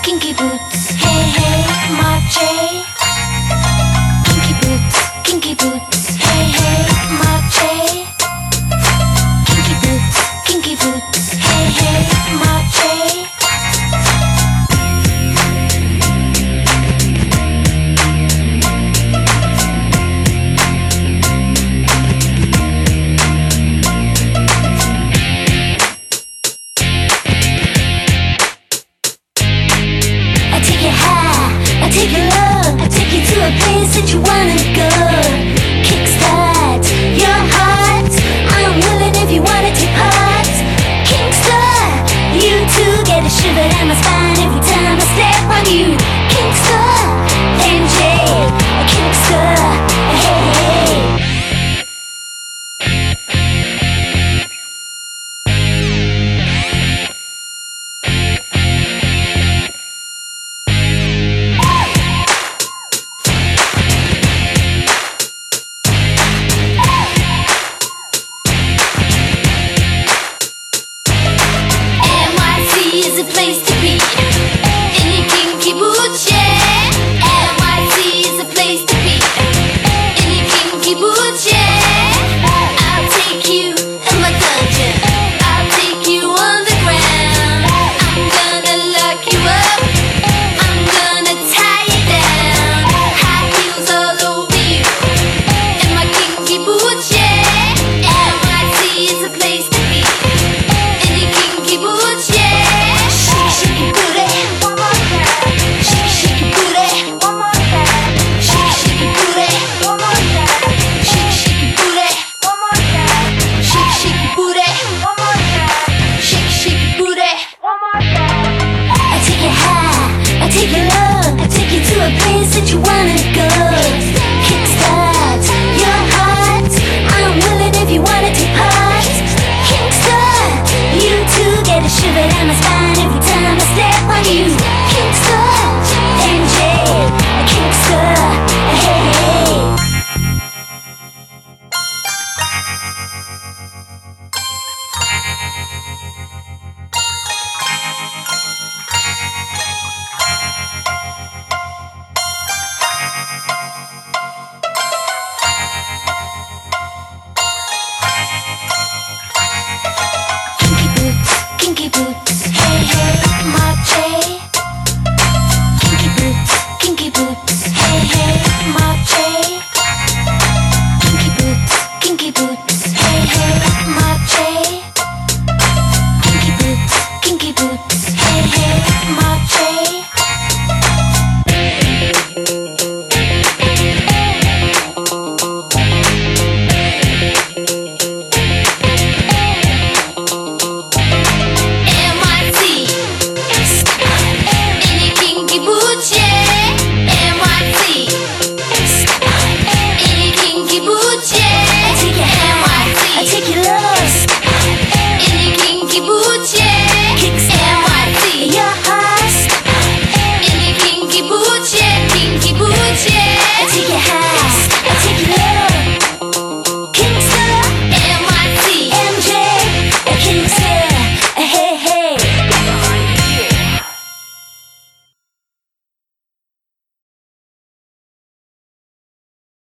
kinky boots. Hey, hey, Marche. Kinky boots, kinky boots. Hey, hey, Marche. Kinky boots, kinky boots. Hey, hey, Marche. Take you low, I take you to a place that you wanna go. Kickstart your heart, I'm willing if you wanna take part. Kickstart, you too get a shiver down my spine every time I step on you. Kickstart.